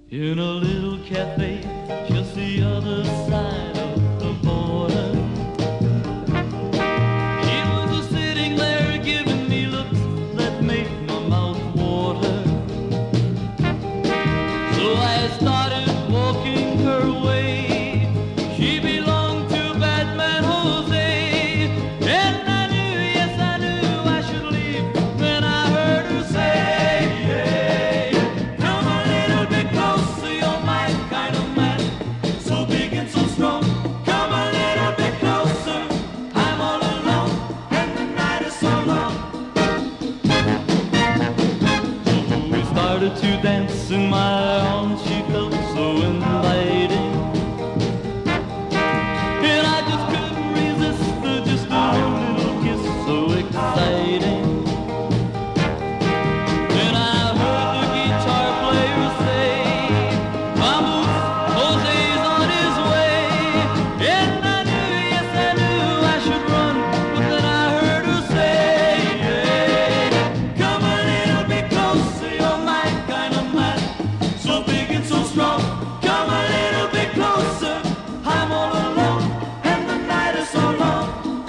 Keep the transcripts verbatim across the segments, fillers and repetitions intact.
in a little cafe just the other side of the border. She was sitting there giving me looks that made my mouth water. So I started walking her way. She belonged to Batman Jose, and I knew, yes I knew I should leave. Then I heard her say, hey, come a little bit closer, you're my kind of man, so big and so strong. Come a little bit closer, I'm all alone, and the night is so long. So we started to dance in my arms, she felt so inviting, and I just couldn't resist her, just a little kiss so exciting. Then I heard the guitar player say, vamos, Jose's on his way. And I knew, yes I knew I should run, but then I heard her say, hey, come a little bit closer, you're my kind of man, so big and so strong. Come a little bit closer, I'm all alone, and the night is so long.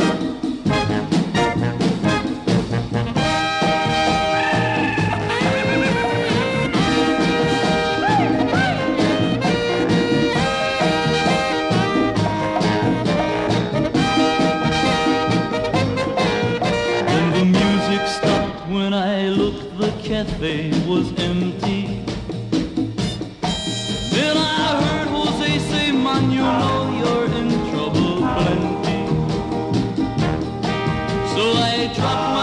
And the music stopped when I looked, the cafe was empty. Then I heard Jose say, man, you know you're in trouble plenty. So I dropped my